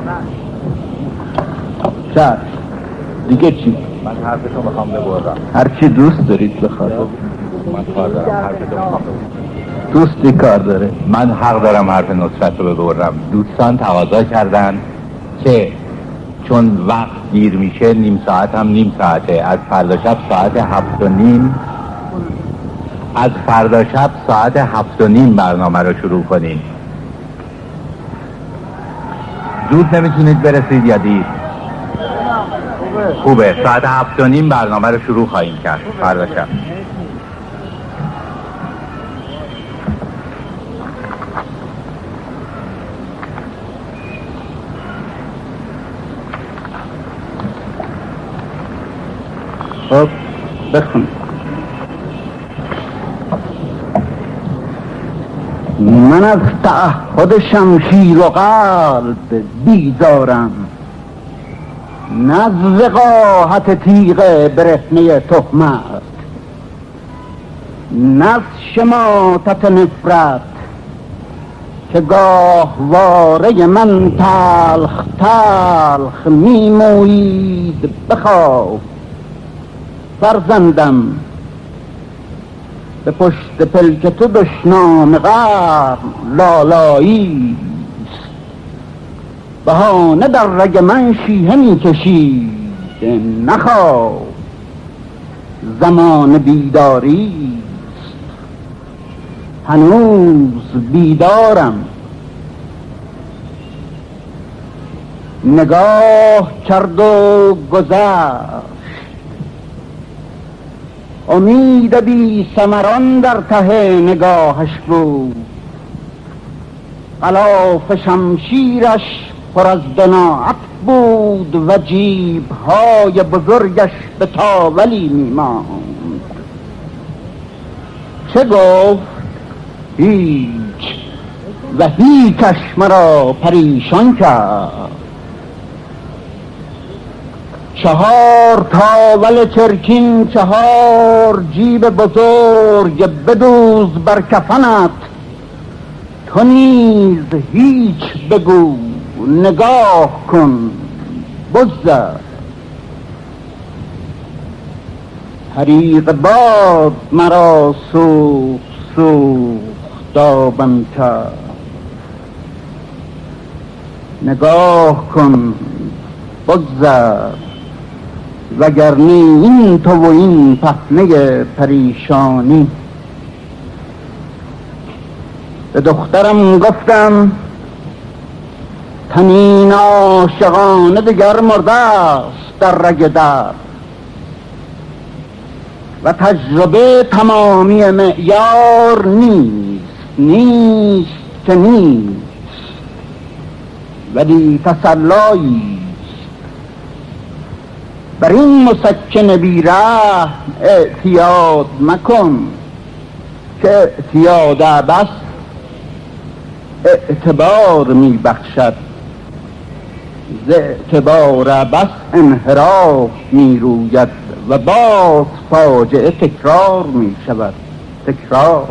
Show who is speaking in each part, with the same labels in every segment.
Speaker 1: چشم. دیگه چی؟
Speaker 2: من حرفتو میخوام ببرم.
Speaker 1: هر چی دوست دارید بخواد.
Speaker 2: من کار دارم حرفتو میخوام ببرم.
Speaker 1: دوستی کار داره.
Speaker 2: من حق دارم حرف نصرت رو ببرم. دوستان تقاضا کردن که چون وقت دیر میشه، نیم ساعت هم نیم ساعته، از فردا شب ساعت 7:30 از فردا شب ساعت 7:30 برنامه رو شروع کنین. زود نمیتونید برسید یا دیر؟ خوبه. ساعت 7:30 برنامه رو شروع خواهیم کرد فردا شب.
Speaker 1: خب بخون. من از تعهد شمشیر و قلب بیزارم، نه از وقاحت تیغ برهنه تهمت، نه از شماتت نفرت که گاهواره من تلخ تلخ میمویید. بخواه فرزندم، به پشت پلک تو دشنام قرن لالایی است. بهانه در رگ من شیهه می کشید. نخواه زمان بیداری است. هنوز بیدارم. نگاه کرد و گذشت. امید بی ثمران در ته نگاهش بود. غلاف شمشیرش پر از دناعت بود و جیب‌های بزرگش به تاولی می‌ماند. چه گفت؟ هیچ. و هیچش مرا پریشان کرد. 4 تاول چرکین، 4 جیب بزرگ بدوز بر کفنت. تو نیز هیچ بگو، نگاه کن، بگذر. حریق باد مرا سوخت دابم کرد. نگاه کن، بگذر، وگرنه این تو و این پهنه پریشانی. به دخترم گفتم تنین عاشقانه دگر مرده است در رگ درد و تجربه تمامی معیار نیست که نیست، ولی تسلایی بر این مسکن بی‌رحم اعتیاد مکن که اعتیاد عبث اعتبار میبخشد. ز اعتبار عبث انحراف میروید و باز فاجعه تکرار میشود. تکرار.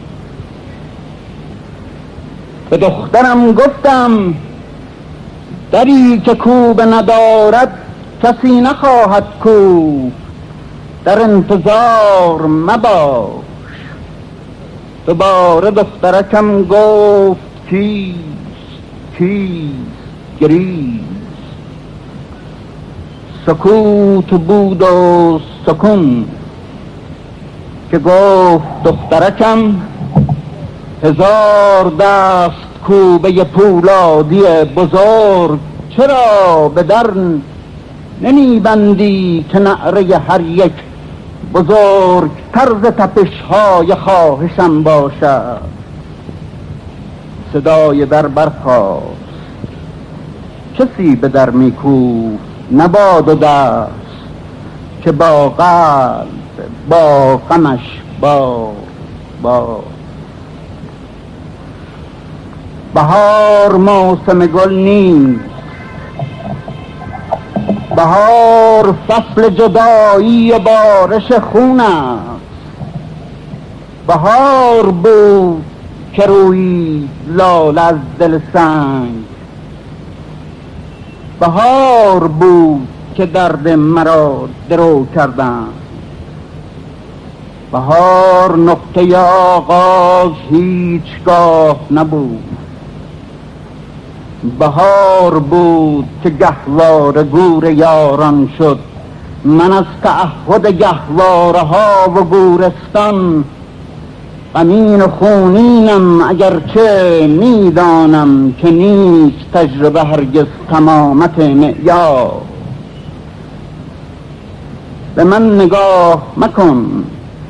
Speaker 1: به دخترم گفتم دری که کوبه ندارد کسی نخواهد کوفت. در انتظار مباش. دوباره دخترکم گفت کیست گریست. سکوت بود و سکون که گفت دخترکم 1000 دست کوبه پولادی بزرگ چرا به در نمی بندی که نعره هر یک بزرگ طرز تپش‌های خواهشم باشد. صدای در برخاست. کسی به در میکوفت نباد و دست که با قلب با غمش با بهار موسم گل نیست. بهار فصل جدایی و بارش خون است. بهار بود که روی لاله از دل سنگ. بهار بود که درد مرا درو کردند. بهار نقطه آغاز هیچگاه نبود. بهار بود که گهواره گور یاران شد. من از تعهد گهواره ها و گورستان غمین و خونینم، اگرچه میدانم که نیست تجربه هرگز تمامت معیار. به من نگاه مکن،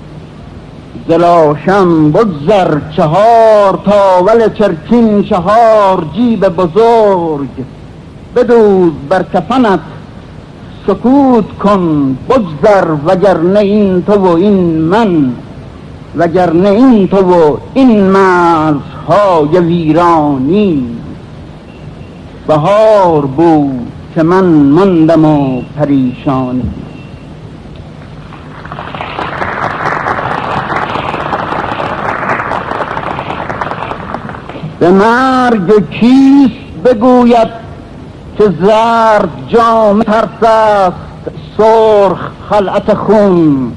Speaker 1: زلاشم بگذر 4 تاول چرکین، 4 جیب بزرگ بدوز بر کفنت، سکوت کن بگذر، وگرنه این تو و این من، وگرنه این تو و این مرزهای ویرانی. بهار بود که من ماندم و پریشانی. به مرگ کیست بگوید که زرد جام ترس است، سرخ خلعت خون،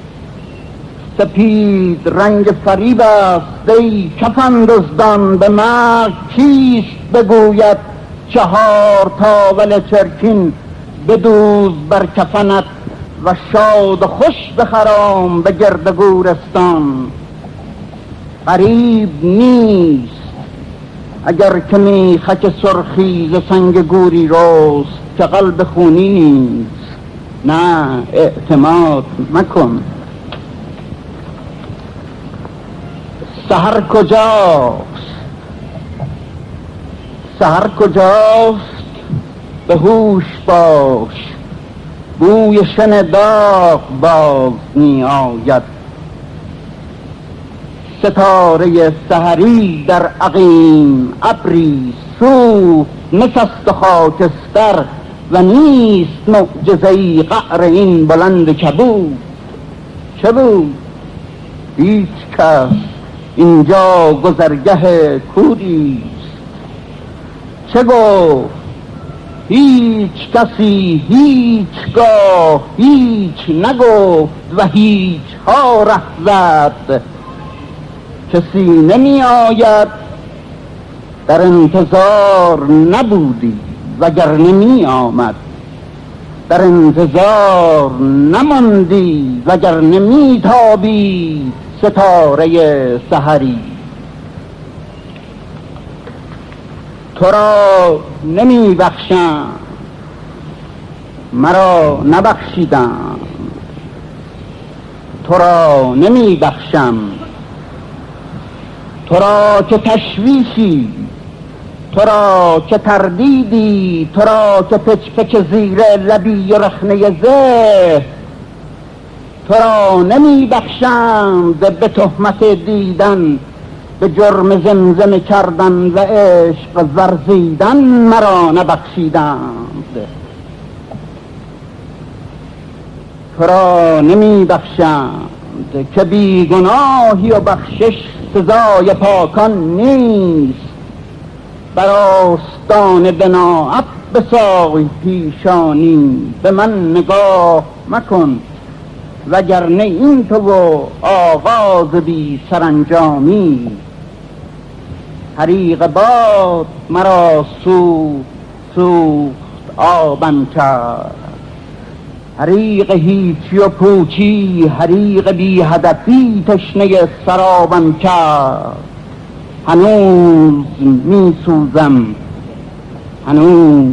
Speaker 1: سپید رنگ فریب است ای کفن دزدان. به مرگ کیست بگوید 4 تاول چرکین بدوز بر کفنت، و شاد و خوش بخرام به گرد گورستان. غریب نیست اگر که میخک سرخی ز سنگ گوری روست که قلب خونی نیست. نه، اعتماد مکن. سحر کجاست؟ سحر کجاست؟ به هوش باش، بوی شن داغ باز می آید. ستاره سحری در عقیم ابری سوخت، نشست خاکستر و نیست معجزه‌ای قعر این بلند کبود. چه بود؟ هیچ کس، اینجا گذرگاه کوریست. چه گفت؟ هیچ کسی هیچگاه هیچ نگفت و هیچ ها ره زد. کسی نمی آید، در انتظار نبودی وگرنه می آمد. در انتظار نماندی وگرنه می تابید ستاره سحری. تو را نمی بخشم، مرا نبخشیدم. تو را نمی بخشم، تو را که تشویشی، تو را که تردیدی، تو را که پچ پچ زیر لبی و رخنه زه. تو را نمی بخشند به تهمت دیدن، به جرم زمزمه کردن و عشق ورزیدن مرا نبخشیدند. تو را نمی بخشند که بیگناهی و بخشش سزای پاکان نیست. بر آستان بناعت بسای پیشانی، به من نگاه مکن وگرنه این تو و آغاز بی سرانجامی. حریق باد مرا سوخت آبم کرد. حریق هیچی و پوچی، حریق بی هدفی تشنه سرابم کرد. هنوز می سوزم، هنوز.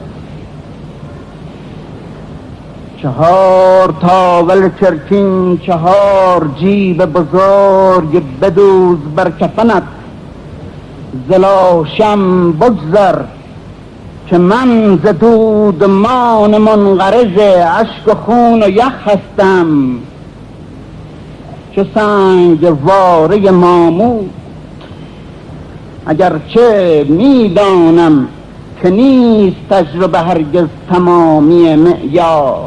Speaker 1: 4 تاول چرکین، 4 جیب بزرگ بدوز بر کفنت. زلاشم بگذر که من ز دودمان منقرض اشک و خون و یخ هستم. چه سنگ واره ماموت، اگرچه میدانم که نیست تجربه هرگز تمامی معیار.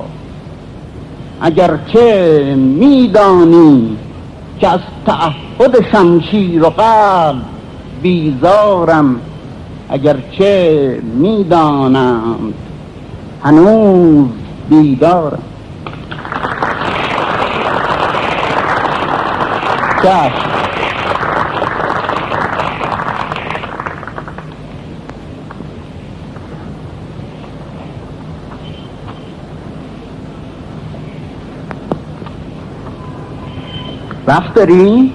Speaker 1: اگرچه میدانی که از تعهد شمشیر و قلب بیزارم، اگرچه میدانند هنوز بیدارم. چشم. وقت داری؟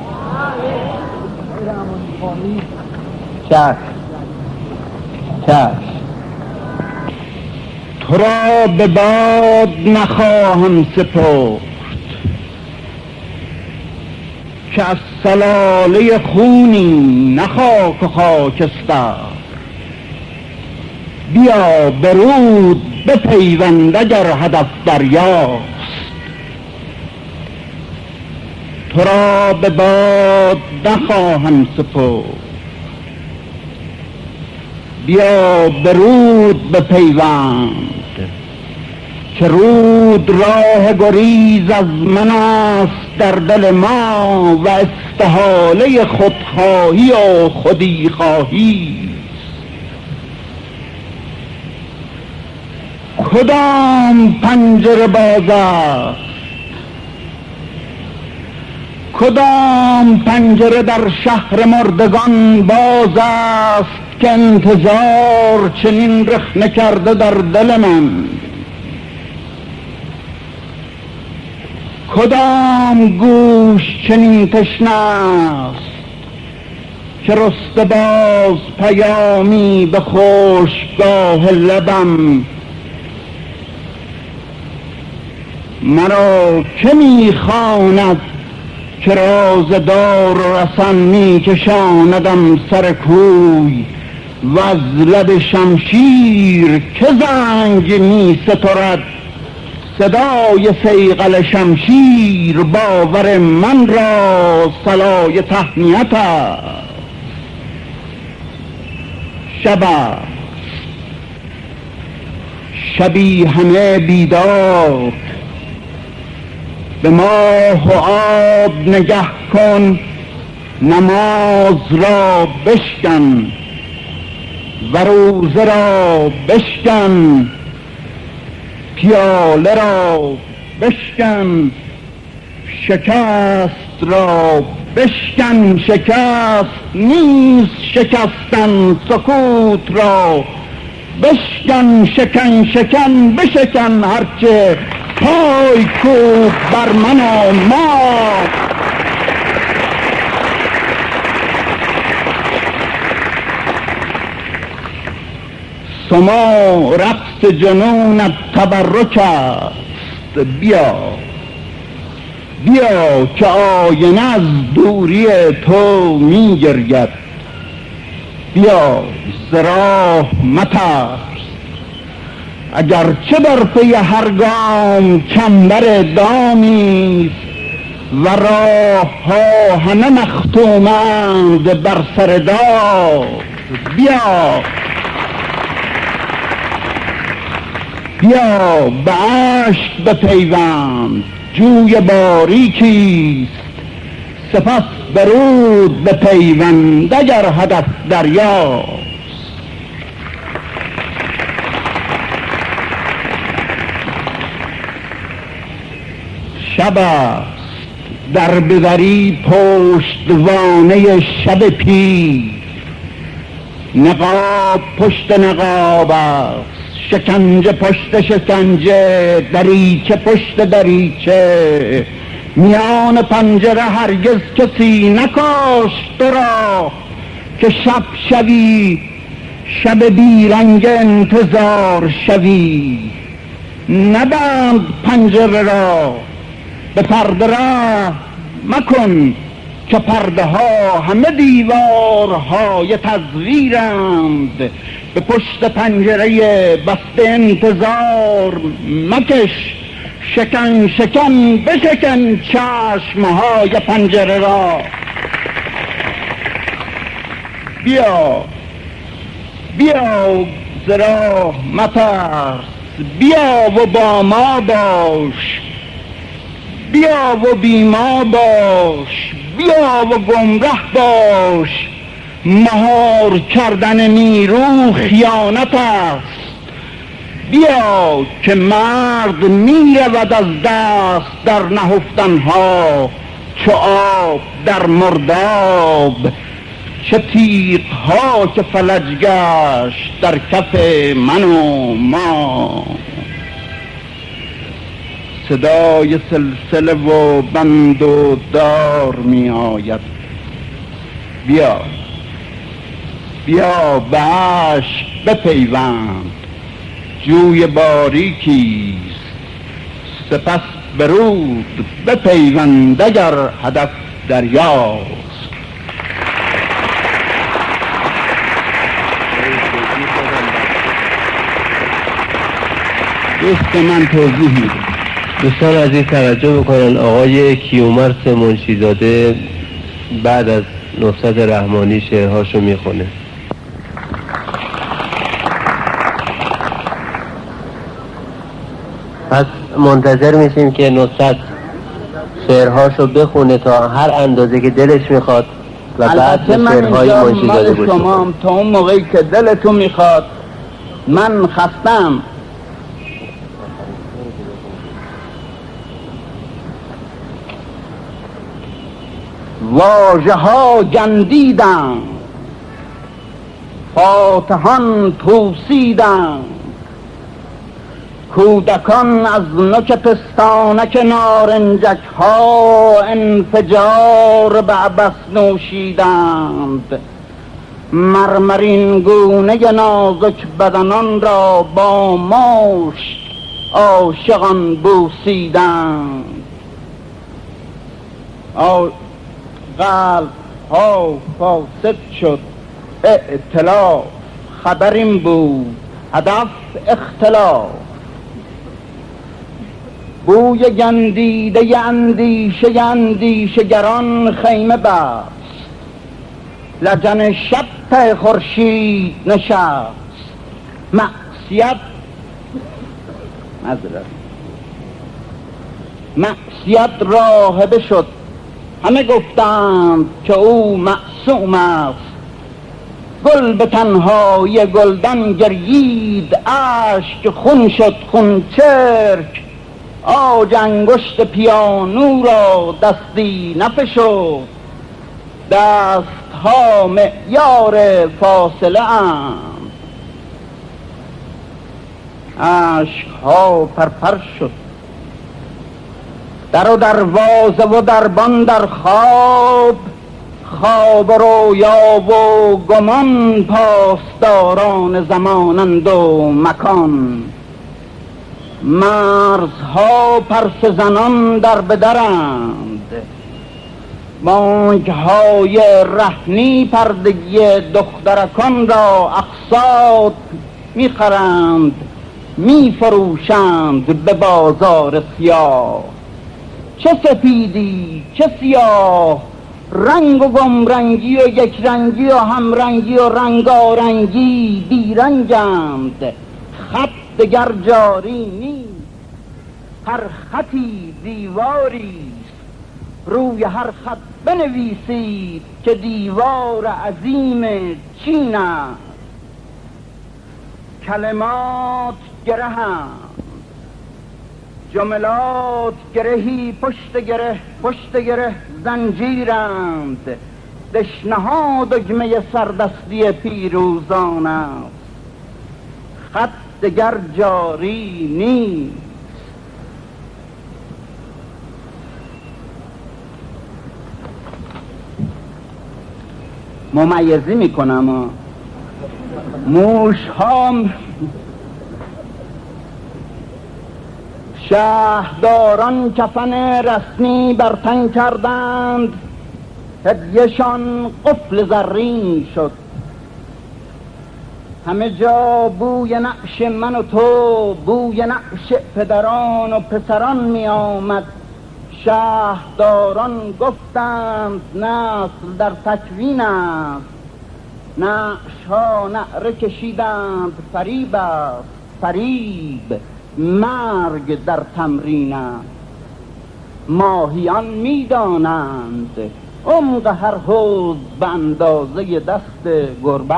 Speaker 1: چشم چشم. تو را به باد نخواهم سپرد که از سلاله خونی نه خاک و خاکستر. بیا به رود بپیوند اگر هدف دریاست. تو را به باد نخواهم سپرد. بیا به رود بپیوند که رود راه گریز از من است در دل ما و استحاله خودخواهی و خودی خواهی. کدام پنجره باز است، کدام پنجره در شهر مردگان باز است که انتظار چنین رخنه کرده در دل من؟ کدام گوش چنین تشنه است که رسته باز پیامی به خشکگاه لبم؟ مرا که میخواند که رازدار و رسن میکشاندم سر کوی و از لب شمشیر که زنگ میسترد صدای صیقل شمشیر؟ باور من را صلای تهنیت است. شب است، شبی همه بیدار، به ماه و آب نگه کن، نماز را بشکن و روزه را بشکن، پیاله را بشکن، شکست را بشکن. شکست نیست شکستن سکوت را بشکن. شکن شکن بشکن هرچه پای کوب بر من و ما. سما رقص جنونت تبرک است. بیا بیا که آینه از دوری تو می گرید. بیا ز راه مترس اگرچه در پی هر گام چنبر دامیست و راه ها همه مختومند بر سر دار. بیا بیا به اشک بپیوند، جوی باریکیست، سپس به رود بپیوند اگر هدف دریاست. شب است، در ببری پشتوانه شب پیر، نقاب پشت نقاب است، شکنجه پشت شکنجه، دریچه پشت دریچه. میان پنجره هرگز کسی نکاشت تو را که شب شوی، شب بیرنگ انتظار شوی. نبند پنجره را، به پرده رحم مکن که پرده ها همه دیوارهای تزویرند. به پشت پنجره بسته انتظار مکش، شکن شکن بشکن چشمهای پنجره را. بیا بیا ز راه مترس، بیا و با ما باش، بیا و بی ما باش، بیا و گمره باش. مهار کردن نیرو خیانت است. بیا که مرد میرود از دست در نهفتنها چو آب در مرداب. چه تیغ‌ها که فلج گشت در کف من و ما. صدای سلسله و بند و دار می آید. بیا بیا به اشک بپیوند، جوی باریکیست سپس برود بپیوند اگر هدف دریاست. دوست من توضیح میده.
Speaker 3: دوستان عزیز توجه بکنن، آقای کیومرث منشیزاده بعد از نصرت رحمانی شعرهاشو میخونه. پس منتظر میشیم که نصرت شعرهاشو بخونه تا هر اندازه که دلش میخواد و بعد به شعرهای منشیزاده گوش کنیم.
Speaker 1: تا اون موقعی که دلتون میخواد. من خستم. واژه ها گندیدم، فاتحان توسیدم، کودکان از نوک پستانک نارنجک ها انفجار به عبث نوشیدند. مرمرین گونه نازک بدنان را با مشت عاشقان بوسیدند. قلب ها فاسد شد ائتلاف، خبر این بود هدف اختلاف. بوی گندیده اندیشگران خیمه بست، لجن شب ته خورشید نشست. معصیت راهبه شد، همه گفتند که او معصوم است. گل به تنهایی گلدان گرید اشک، خون شد خون چرک. آج انگشت پیانو را دستی نفشد، دستها معیار فاصله اند. اشکها پرپر شد، در و دروازه و دربان در خواب. خواب رویا و گمان پاسداران زمانند و مکان. مرزها پرسه زنان در بدرند، بانگهای رهنی پردگی دخترکان را اقساط میخرند میفروشند به بازار سیاه. چه سپیدی چه سیاه، رنگ و گمرنگی و یک رنگی و همرنگی و رنگارنگی بیرنگند. خط دگر جاری نیست، هر خطی دیواریست. روی هر خط بنویسید که دیوار عظیم چین است. کلمات گرهند، جملات گرهی پشت گره زنجیرند. دشنه ها دگمه سردستی پیروزان است، خط دگر جاری نیست. ممیزی میکنم. موش ها شهرداران کفن رسمی بر تن کردند، هدیه‌شان قفل زرین شد. همه جا بوی نعش من و تو، بوی نعش پدران و پسران می آمد. شهرداران گفتند نسل در تکوین است. نعش ها نعره کشیدند فریب است، فریب مرگ در تمرین است. ماهیان می دانند عمق هر حوض به اندازه دست گربه.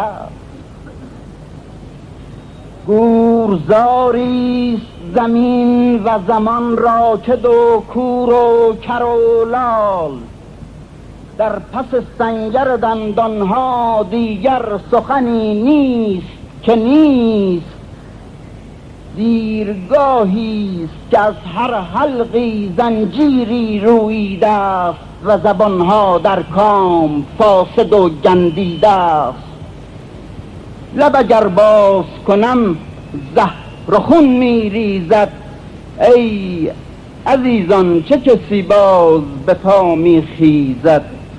Speaker 1: گورزاریست زمین و زمان را که دو کور و کر و لال، در پس سنگر دندانها دیگر سخنی نیست که نیست. دیرگاهیست که از هر حلقی زنجیری رویده است و زبانها در کام فاسد و گندیده است. لب اگر باز کنم زهر و خون می ریزد، ای عزیزان چه کسی باز به پا می خیزد.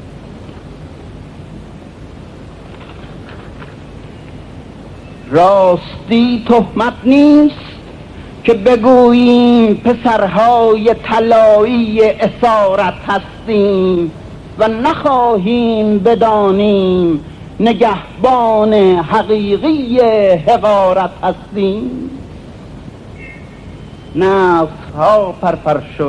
Speaker 1: راستی تهمت نیست که بگوییم پسرهای طلایی اسارت هستیم و نخواهیم بدانیم نگهبان حقیقی حقارت هستیم. نفسها پرپر شد،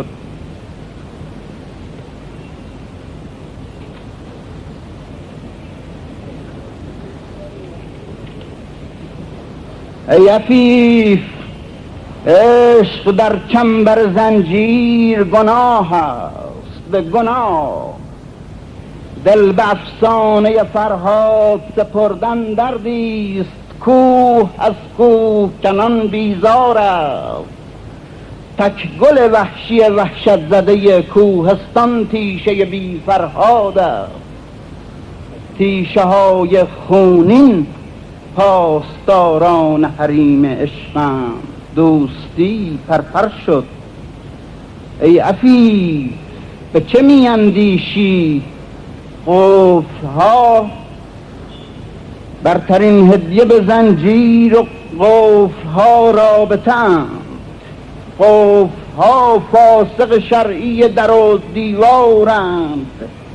Speaker 1: ای عفیف عشق در چنبر زنجیر گناه است به گناه. دل به افسانه فرهاد سپردن دردیست، کوه از کوه کنان بیزار است. تک گل وحشی وحشت زده کوهستان تیشه بی فرهاد است. تیشه های خونین پاسداران حریم عشقم، دوستی پرپر شد. ای عفیف به چه می اندیشی؟ قفل‌ها برترین هدیه به زنجیر و قفل‌ها رابطه‌اند. قفل‌ها فاسق شرعی در و دیوارند.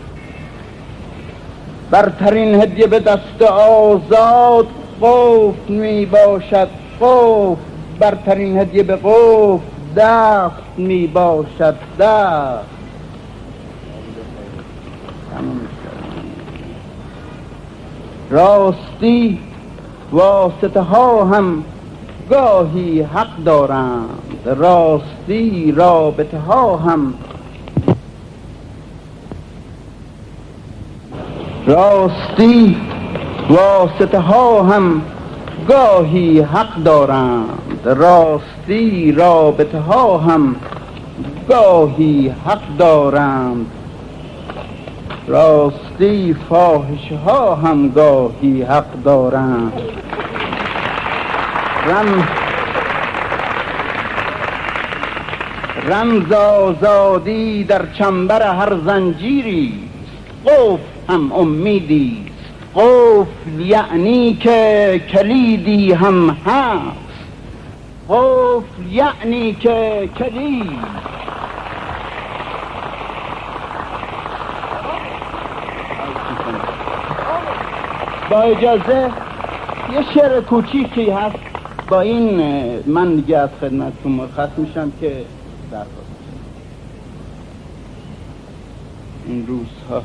Speaker 1: برترین هدیه به دست آزاد قفل می باشد. قفل برترین هدیه به قفل دست می باشد. دست راستی واسطه ها هم گاهی حق دارند. راستی رابطه ها هم راستی واسطه ها هم گاهی حق دارند. راستی رابطه ها هم گاهی حق دارند. راستی فاحشه ها هم گاهی حق دارند. رمز آزادی در چنبر هر زنجیری، قفل هم امیدی. قفل یعنی که کلیدی هم هست. قفل یعنی که کلید. با اجازه یه شعر کوچیکی هست، با این من دیگه از خدمتتون مرخص میشم که درخواست این روزها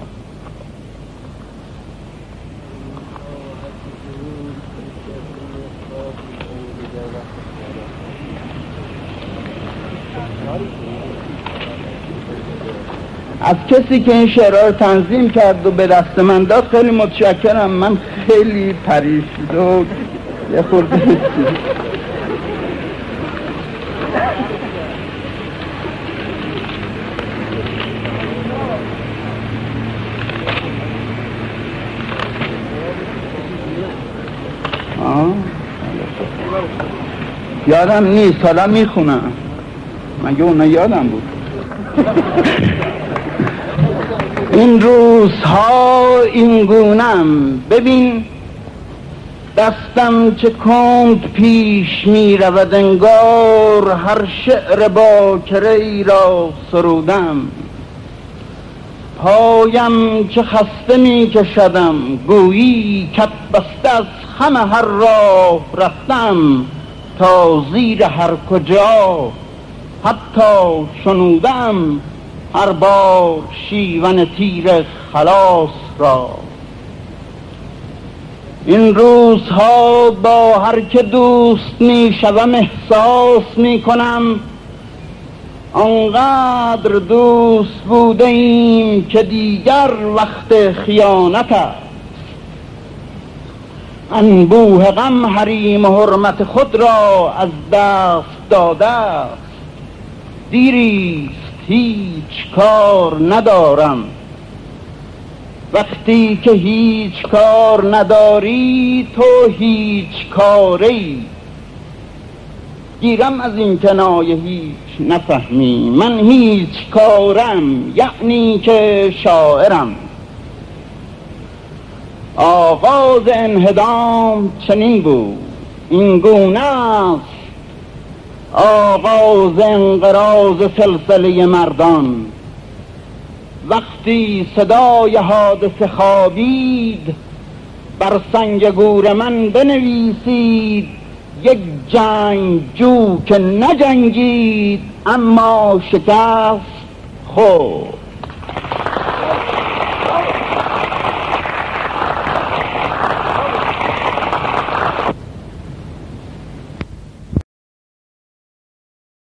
Speaker 1: از کسی که این شعرها رو تنظیم کرد و به دست من داد خیلی متشکرم. من خیلی پریشیده و یه خورده یادم نیست، حالا میخونم. مگه اونا یادم بود؟ این روزها این گونم، ببین دستم چه کند پیش می رود، انگار هر شعر باکره ای را سرودم. پایم چه خسته می کشدم، گویی کف بسته از خم هر راه رفتم. تا زیر هر کجا حتی شنودم هر بار شیون تیر خلاص را. این روزها با هر که دوست می شوم احساس می کنم آنقدر دوست بوده ایم که دیگر وقت خیانت است. انبوه غم حریم حرمت خود را از دست داده است. دیریست هیچ کار ندارم. وقتی که هیچ کار نداری تو هیچ کاری. گیرم از این کنایه هیچ نفهمی، من هیچ کارم یعنی که شاعرم. آغاز انهدام چنین بود، این گونه است آغاز انقراض سلسله مردان. وقتی صدای حادثه خوابید بر سنگ گور من بنویسید یک جنگجو که نجنگید اما شکست خورد.